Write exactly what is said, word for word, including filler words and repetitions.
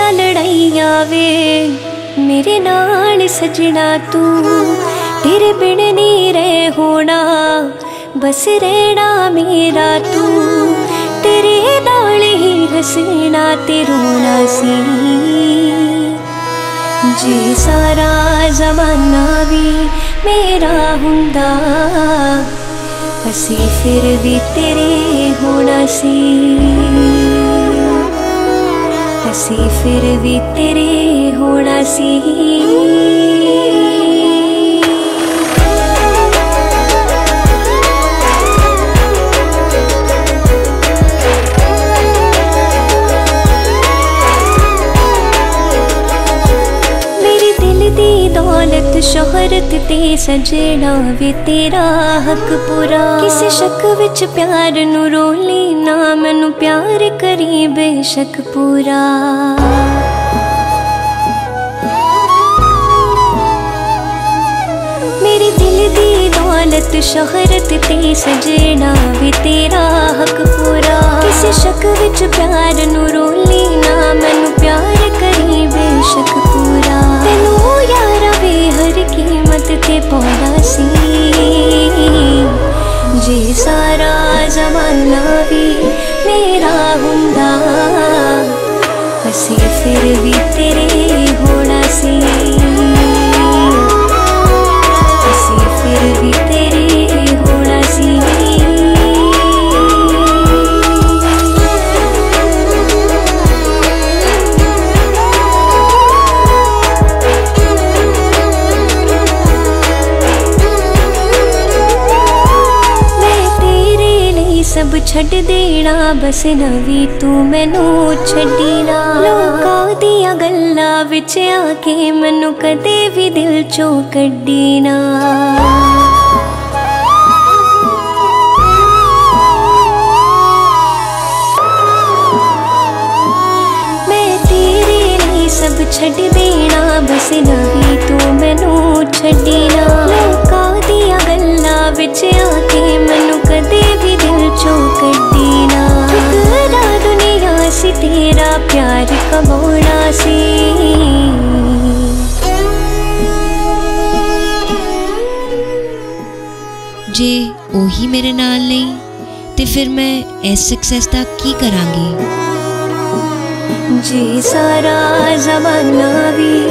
लड़ाई आवे मेरे नाल सजना तू, तेरे बिन नहीं रह होना बस रहना मेरा तू, तेरे नाल ही हसना ते रोना सी। जे सारा जमाना भी मेरा हुंदा असी फिर भी तेरे होना सी, असी फिर भी तेरे होना सी। दौलत शोहरत ते सजना वे तेरा हक पूरा, किसे शक विच प्यार नू रोली ना, मैनू प्यार करी बेशक पूरा। मेरे दिल दी दौलत शोहरत ते सजना वे तेरा हक पूरा, किसे शक विच प्यार नू रोली ना, मैनू प्यार करी बेशक पूरा। तेनू यारा वे हर कीमत ते पौना सी, जे सारा जमाना भी मेरा हुंदा असी फिर भी तेरे होना सी, असी फिर भी तेरे होना सी। सब छड़ देना बस नवी तू मैनू छड़ी ना, लोकां दियां गल्लां विच आके मैनू कदे भी दिल चों कड्डी ना। मैं तेरे लिए सब छड़ देना बस नवी तू मैनू छड़ी ना, लोकां दियां गल्लां विच आके मैनू कदे भी दिल चों कड्डी ना। ठुकरा दुनिया सी तेरा प्यार कमाना सी, जे ओही मेरे नाल नहीं ते फिर मैं इस सक्सेस दा की करांगी। जे सारा जमाना भी